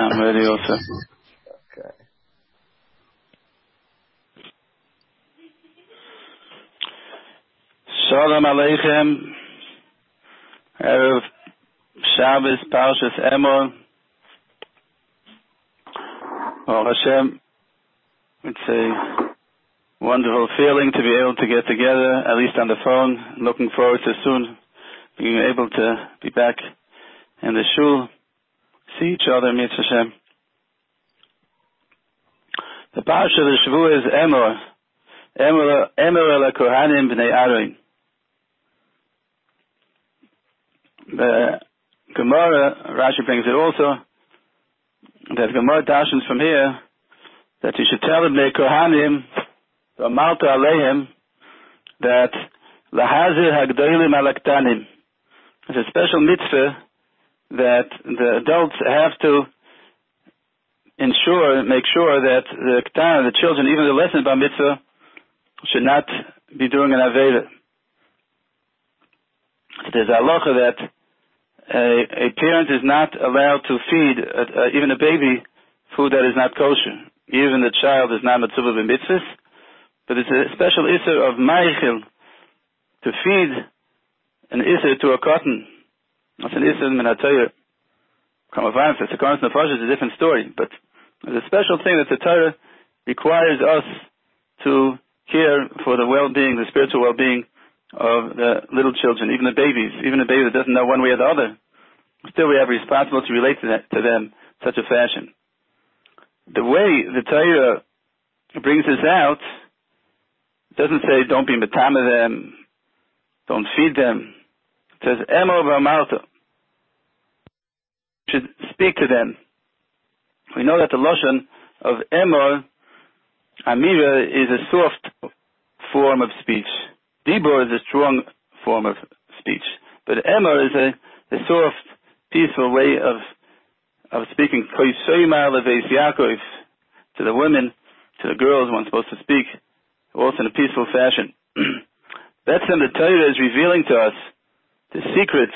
I'm ready also. Okay. Shalom Aleichem. Erev Shabbos Parshas Emor. Baruch Hashem. It's a wonderful feeling to be able to get together, at least on the phone. Looking forward to soon being able to be back in the shul, see each other, Mitzvah Hashem. The Parsha of the Shavuot is Emor. Emor el Kohanim b'nei Aaron. The Gemara, Rashi brings it also, that Gemara dashens from here, that you should tell the Kohanim, V'amarta Aleihim, that Lahazir Hagdolim Alaktanim. It's a special mitzvah that the adults have to make sure that the Ktan, the children, even the lessons bar mitzvah, should not be doing an Aveda. So there's a halacha that a parent is not allowed to feed even a baby food that is not kosher. Even the child is not mitzvah b'mitzvahs, but it's a special isser of meichel to feed an isser to a cotton. That's an isser min ha-Torah. Kamavan, if it's a Kohanis Nefesh, it's a different story, but there's a special thing that the Torah requires us to care for the well-being, the spiritual well-being of the little children, even the babies, even a baby that doesn't know one way or the other. Still, we have a responsibility to relate to them in such a fashion. The way the Torah brings this out doesn't say don't be metame them, don't feed them. It says Emor v'amarta. You should speak to them. We know that the lashon of Emor, Amira, is a soft form of speech. Dibur is a strong form of speech. But Emor is a soft, peaceful way of speaking. To the women, to the girls, one's supposed to speak also in a peaceful fashion. That's when the Torah is revealing to us the secret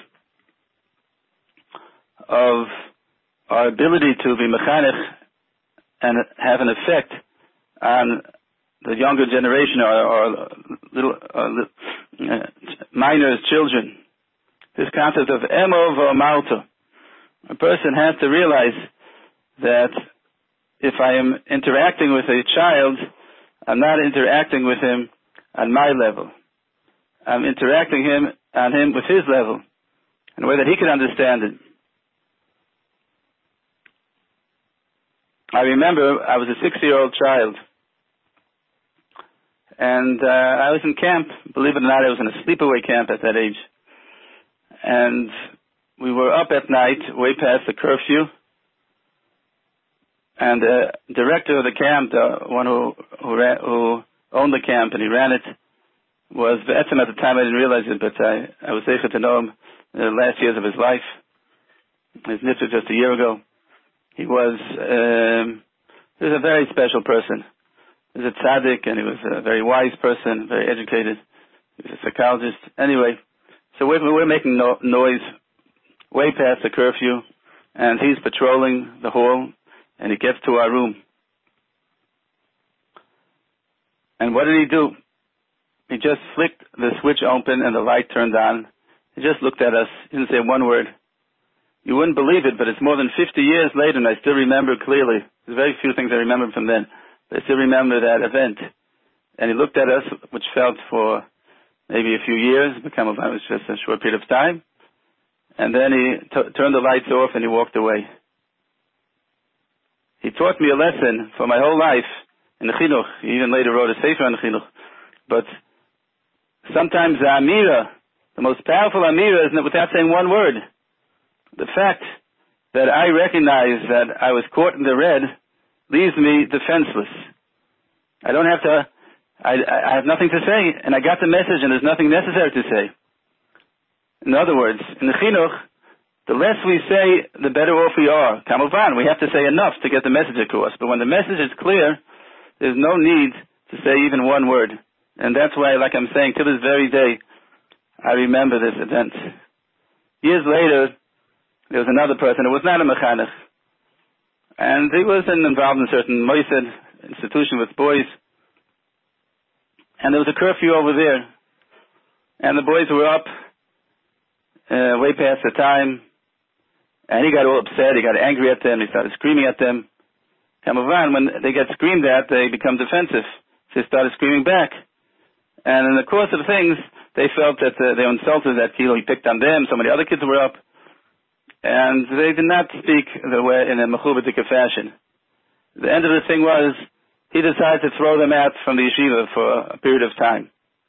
of our ability to be mechanech and have an effect on the younger generation, or little minors, children. This concept of Emor v'amarta. A person has to realize that if I am interacting with a child, I'm not interacting with him on my level. I'm interacting on him with his level, in a way that he can understand it. I remember I was a 6-year-old child, and I was in camp. Believe it or not, I was in a sleepaway camp at that age. And we were up at night, way past the curfew. And the director of the camp, the one who owned the camp and he ran it, was Be'etzem at the time. I didn't realize it, but I was able to know him in the last years of his life. His nifta just a year ago. He was a very special person. He was a tzaddik, and he was a very wise person, very educated. He was a psychologist. Anyway, so we're making noise way past the curfew, and he's patrolling the hall, and he gets to our room. And what did he do? He just flicked the switch open, and the light turned on. He just looked at us. He didn't say one word. You wouldn't believe it, but it's more than 50 years later, and I still remember clearly. There's very few things I remember from then. But I still remember that event. And he looked at us, which felt for maybe a few years, it was just a short period of time. And then he turned the lights off and he walked away. He taught me a lesson for my whole life in the chinuch. He even later wrote a sefer on the chinuch. But sometimes the amira, the most powerful amira, is without saying one word. The fact that I recognize that I was caught in the red leaves me defenseless. I don't have to, I have nothing to say, and I got the message, and there's nothing necessary to say. In other words, in the chinuch, the less we say, the better off we are. Kamovan, we have to say enough to get the message across. But when the message is clear, there's no need to say even one word. And that's why, like I'm saying, to this very day, I remember this event. Years later, there was another person. It was not a mechanech. And he was involved in a certain Mossad institution with boys. And there was a curfew over there. And the boys were up way past the time. And he got all upset. He got angry at them. He started screaming at them. Kamavan, when they get screamed at, they become defensive. So they started screaming back. And in the course of things, they felt that they were insulted, that he picked on them. So many other kids were up. And they did not speak the way in a mechubadik fashion. The end of the thing was, he decided to throw them out from the yeshiva for a period of time.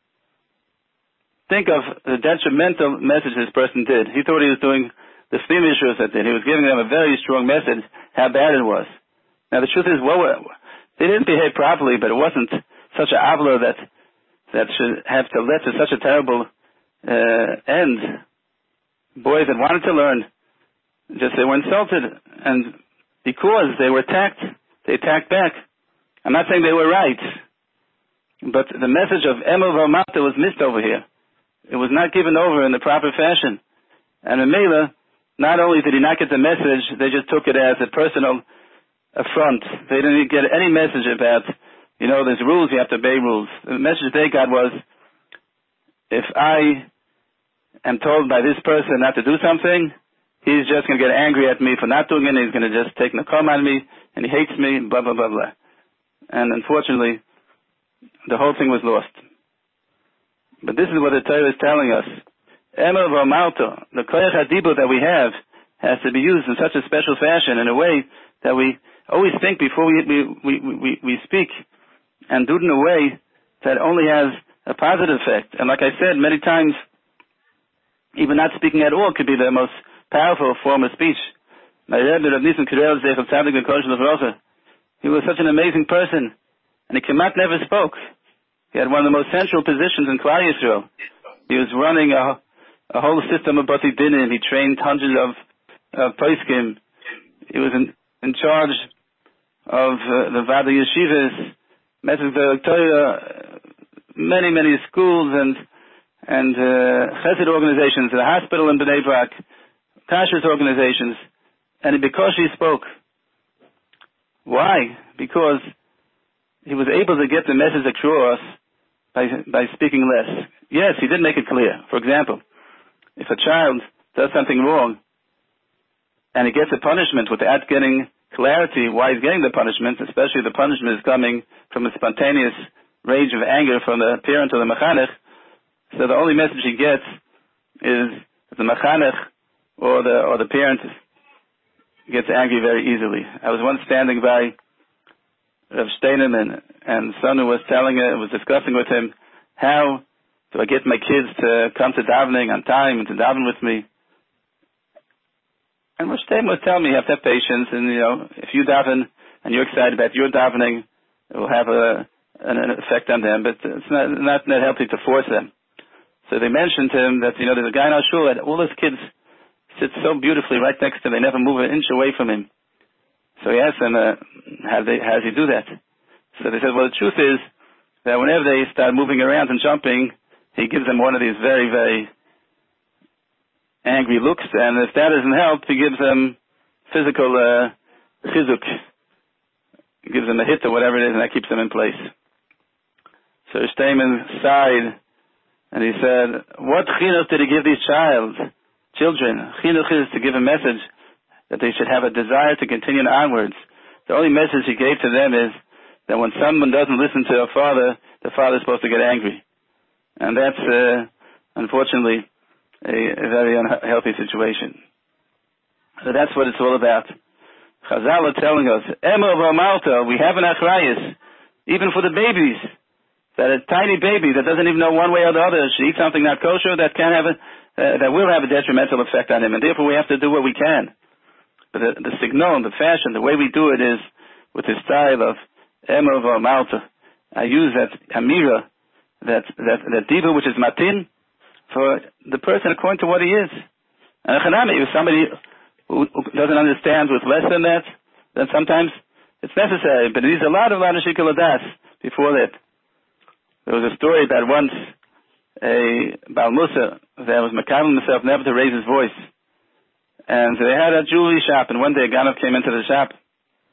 Think of the detrimental message this person did. He thought he was doing the Sfimishus that did. He was giving them a very strong message how bad it was. Now the truth is, they didn't behave properly, but it wasn't such an avla that should have to lead to such a terrible end. Boys that wanted to learn, just they were insulted, and because they were attacked, they attacked back. I'm not saying they were right, but the message of Emel V'Amata was missed over here. It was not given over in the proper fashion. And in Mela, not only did he not get the message, they just took it as a personal affront. They didn't get any message about, there's rules, you have to obey rules. The message they got was, if I am told by this person not to do something, he's just going to get angry at me for not doing it, he's going to just take Nakom on me, and he hates me, blah, blah, blah, blah. And unfortunately, the whole thing was lost. But this is what the Torah is telling us. Emel V'Amalto, the Koyach HaDibur that we have, has to be used in such a special fashion, in a way that we always think before we speak, and do it in a way that only has a positive effect. And like I said, many times, even not speaking at all could be the most powerful form of speech. My Rebbe, Rav Nissen Kirel, Zechel Tzadik V'Kodesh L'Vrocha, he was such an amazing person, and he Kemat never spoke. He had one of the most central positions in Klal Yisrael. He was running a whole system of Bati Dinim. He trained hundreds of Poskim. He was in charge of the Vada Yeshivas, Metzig Torah, many schools and Chesed organizations, the hospital in Bnei Brak, Kashrus organizations, and because he spoke. Why? Because he was able to get the message across by speaking less. Yes, he did make it clear. For example, if a child does something wrong and he gets a punishment without getting clarity why he's getting the punishment, especially the punishment is coming from a spontaneous rage of anger from the parent or the mechanech, so the only message he gets is that the mechanech or the parent gets angry very easily. I was once standing by Rav Steinemann, and Sonu was discussing with him, how do I get my kids to come to davening on time and to daven with me? And Rav Steinemann was telling me you have to have patience, and if you daven and you're excited about your davening, it will have an effect on them, but it's not healthy to force them. So they mentioned to him that there's a guy in our shul that all his kids sit so beautifully right next to him, they never move an inch away from him. So he asked them, how does he do that? So they said, well, the truth is that whenever they start moving around and jumping, he gives them one of these very, very angry looks, and if that doesn't help, he gives them physical chizuk. He gives them a hit or whatever it is, and that keeps them in place. So Steinman sighed, and he said, what chinuch did he give these children? Chinuch is to give a message that they should have a desire to continue onwards. The only message he gave to them is that when someone doesn't listen to a father, the father is supposed to get angry. And that's, unfortunately, a very unhealthy situation. So that's what it's all about. Chazal are telling us, Emel V'Amalto, we have an achrayus, even for the babies, that a tiny baby that doesn't even know one way or the other should eat something not kosher, that will have a detrimental effect on him, and therefore we have to do what we can. But the signal, the fashion, the way we do it is with the style of Emel V'Amalto. I use that amira, that diva which is matin, for the person according to what he is. And if somebody who doesn't understand with less than that, then sometimes it's necessary. But it needs a lot of shikul hadas before that. There was a story about once a Baal Musa that was makabel himself never to raise his voice. And they had a jewelry shop, and one day a Ganav came into the shop,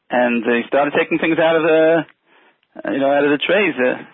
and he started taking things out of the trays.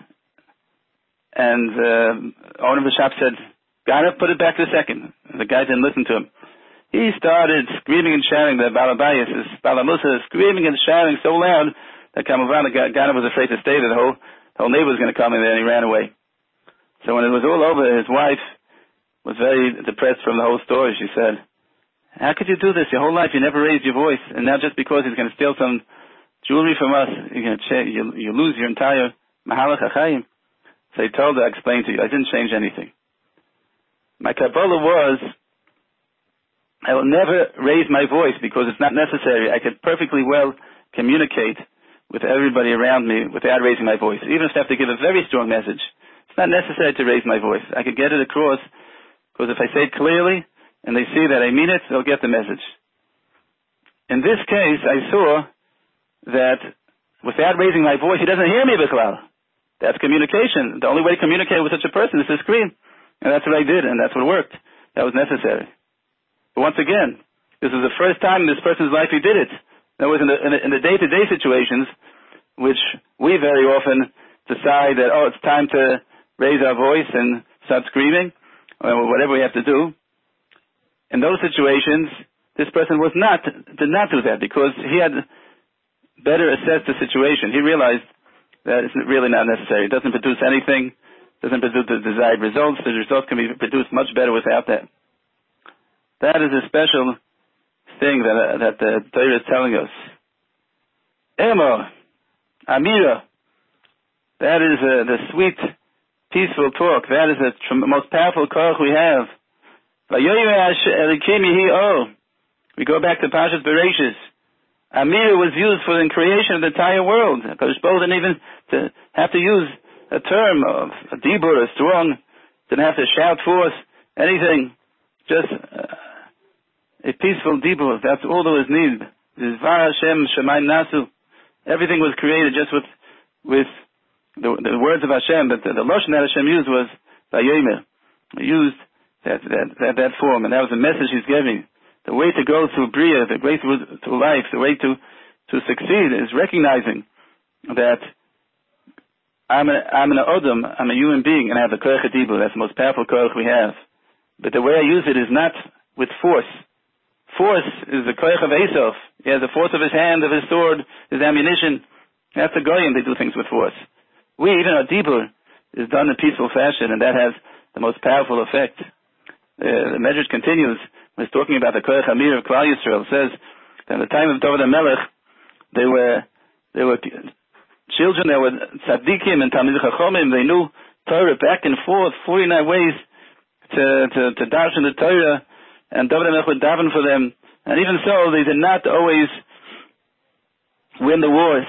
And owner of the shop said, "Got it, put it back to the second." And the guy didn't listen to him. He started screaming and shouting. The Balabayas, his Balamusa, screaming and shouting so loud that Kamavan, the guy was afraid to stay there. The whole neighbor was going to come in there, and he ran away. So when it was all over, his wife was very depressed from the whole story. She said, "How could you do this? Your whole life you never raised your voice, and now just because he's going to steal some jewelry from us, you lose your entire Mahalach HaChaim." So he told her, "I explained to you, I didn't change anything. My Kabbalah was, I will never raise my voice because it's not necessary. I could perfectly well communicate with everybody around me without raising my voice. Even if I have to give a very strong message, it's not necessary to raise my voice. I could get it across because if I say it clearly and they see that I mean it, they'll get the message." In this case, I saw that without raising my voice, he doesn't hear me, Bichlal. That's communication. The only way to communicate with such a person is to scream. And that's what I did, and that's what worked. That was necessary. But once again, this is the first time in this person's life he did it. In other words, in the day-to-day situations, which we very often decide that, it's time to raise our voice and start screaming, or whatever we have to do. In those situations, this person did not do that because he had better assessed the situation. He realized that it's really not necessary. It doesn't produce anything, doesn't produce the desired results. The results can be produced much better without that. That is a special thing that the Torah is telling us. Emo, Amira, that is the sweet, peaceful talk. That is the most powerful koach we have. We go back to Parshas Bereishis. Amir was used for the creation of the entire world. Because Bo didn't even have to use a term of a dibur, a strong, didn't have to shout forth anything. Just a peaceful dibur. That's all there was needed. Zvar Hashem Shemayim Nasu. Everything was created just with the words of Hashem. But the lashon that Hashem used was Vayomer. He used that form, and that was the message he's giving. The way to go through Bria, the way through life, the way to succeed is recognizing that I'm an Odom, I'm a human being, and I have the Koach HaDibur. That's the most powerful Koach we have. But the way I use it is not with force. Force is the Koach of Esav. He has the force of his hand, of his sword, his ammunition. That's the Goyim, they do things with force. Even our Dibur is done in peaceful fashion, and that has the most powerful effect. The Medrash continues, when he's talking about the Koach Amir of Klal Yisrael, says that in the time of David HaMelech, they were children that were tzaddikim and Talmidei Chachomim. They knew Torah back and forth, 49 ways to darshan the Torah, and David HaMelech would daven for them. And even so, they did not always win the wars.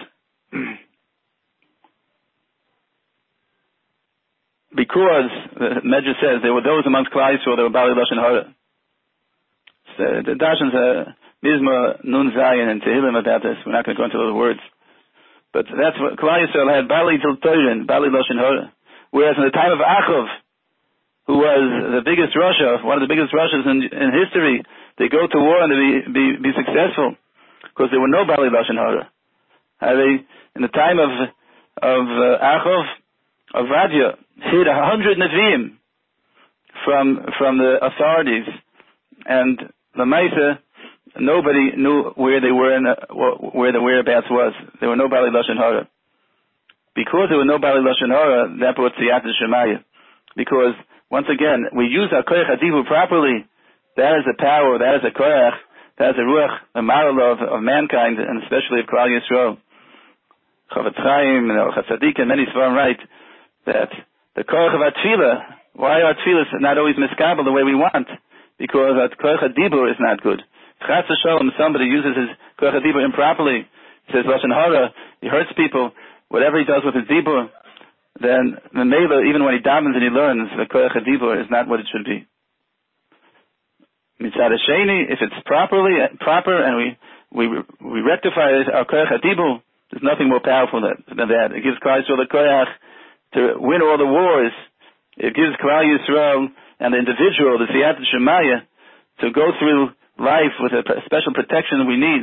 Because, the Medrash says, there were those amongst Klal Yisrael that were Bali Lashon Hara. The Darshan's Mizmor Nun Zayin and Tehillim about this. We're not going to go into those words. But that's what Klal Yisrael had, Bali Til Torah, Bali Lashon Hara. Whereas in the time of Achov, who was the biggest Rasha, one of the biggest Rashas in history, they go to war and they be successful. Because there were no Bali Lashon Hara. In the time of Achov, of Radia, hid 100 Nevi'im from the authorities, and the Maisa, nobody knew where they were and where the whereabouts was. There were no Bali Lashon Hara. Because there were no Bali Lashon Hara, that brought Siyata Shemaya. Because, once again, we use our Koach HaDibur properly. That is the power, that is the Koach, that is the Ruach, the moral of mankind, and especially of Klal Yisrael. Chavetz Chaim, and Chassadik, and many Svarim write that the Koach of our Tefillah, why our Tefillah is not always miskabel the way we want? Because our Koach HaDibur is not good. Chas v'sholom, somebody uses his Koach HaDibur improperly, says Lashon Hara, he hurts people, whatever he does with his Dibur, then the Mela, even when he davens and he learns, the Koach HaDibur is not what it should be. Mitzad Hasheni, if it's proper, and we rectify our Koach HaDibur, there's nothing more powerful than that. It gives Klal Yisrael the Koach to win all the wars. It gives Klal Yisrael and the individual, the Siyata Shemaya, to go through life with a special protection that we need.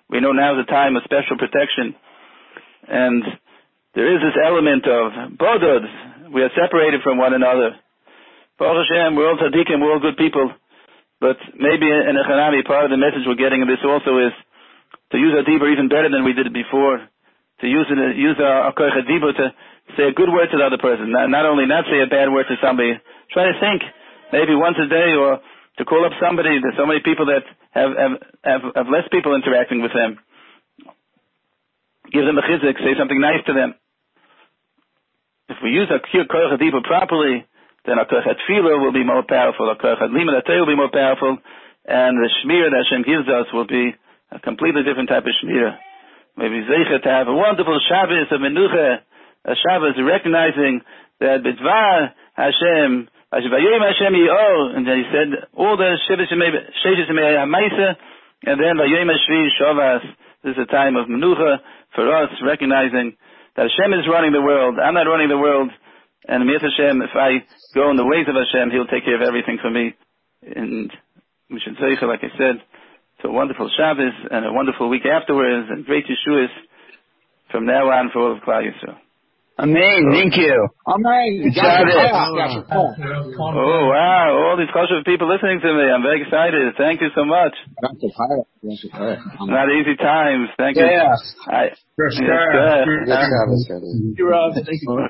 we know now is a time of special protection. And there is this element of bodod. We are separated from one another. Baruch Hashem, we're all tzaddikim, we're all good people. But maybe in a Hanami, part of the message we're getting in this also is to use our dibur even better than we did it before. To use our koach dibur to say a good word to the other person. Not only not say a bad word to somebody. Try to think, maybe once a day, or to call up somebody. There's so many people that have less people interacting with them. Give them a chizuk, say something nice to them. If we use our koach dibur properly, then our koach tefillah will be more powerful. Our koach limud hatayah will be more powerful, and the shmir that Hashem gives us will be a completely different type of shmir. Maybe zeicher to have a wonderful Shabbos of menucha, a Shabbos recognizing that b'dvar Hashem, vayom Hashem yi'or, and then he said all the sheiches yemei ha'maisa, and then vayom hashvi shavas. This is a time of menucha for us, recognizing that Hashem is running the world. I'm not running the world. And Mir Hashem, if I go in the ways of Hashem, He'll take care of everything for me. And we should say, like I said, to a wonderful Shabbos and a wonderful week afterwards, and great Yeshuas from now on for all of Klal Yisrael. Amen. Thank you. Amen. Oh wow! All these kosher people listening to me. I'm very excited. Thank you so much. Not easy times. Thank you. Yes. Good Shabbos. Thank you, Rob. Thank you.